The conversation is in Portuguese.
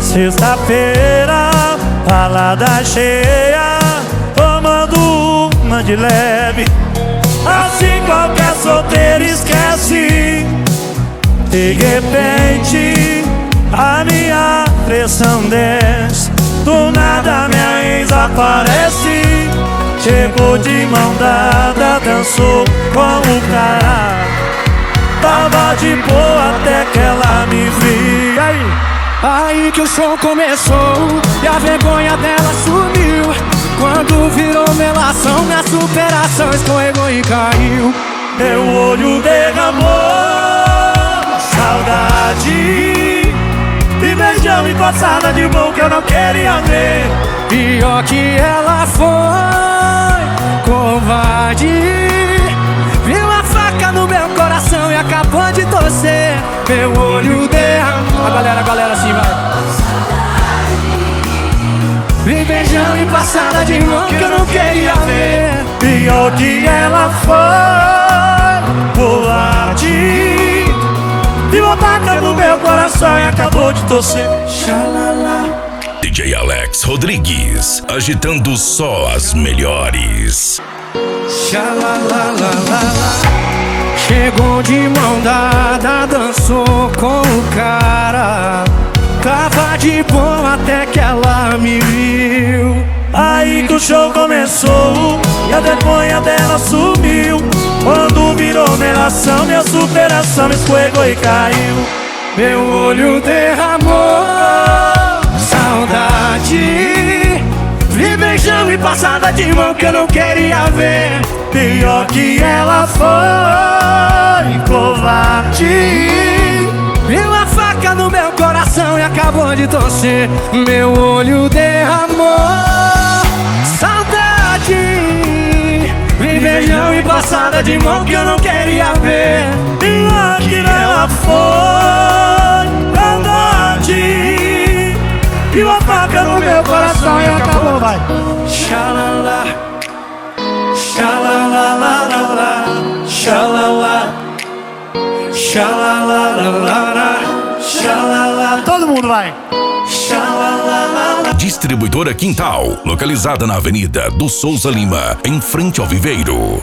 Sexta-feira, balada cheia, tomando uma de leve. Assim qualquer solteiro esquece. De repente, a minha pressão desce. Do nada minha ex aparece. Chegou de mão dada, dançou com o cara. Tava de boa até que ela me viu. Aí que o show começou e a vergonha dela sumiu. Quando virou melação, minha superação escorregou e caiu. Meu olho derramou saudade, e beijão e coçada de mão que eu não queria ver. Pior que ela foi covarde, viu a faca no meu coração e acabou de torcer. Meu olho derramou. A galera assim vai. Vi beijão e passada de mão que eu não queria ver. Pior que ela foi covarde, viu a faca no meu coração e acabou de torcer. Xalala. DJ Alex Rodrigues, agitando só as melhores. Xalalalala. Chegou de mão dada, dançou com o cara. Tava de boa até que ela me viu. Aí que o show começou e a vergonha dela sumiu. Quando virou melação, minha superação escorregou e caiu. Meu olho derramou saudade, vi beijão e passada de mão que eu não queria ver. Pior que ela foi covarde, viu a faca no meu coração e acabou de torcer. Meu olho derramou saudade, vi beijão e passada de mão que eu não queria ver. pior que ela foi covarde, viu a faca no meu coração e acabou, vai. Xalala, xalalalala, xalala, xalalalala, xalala. Todo mundo vai. Xalalalala. Distribuidora Quintal, localizada na Avenida do Souza Lima, em frente ao Viveiro.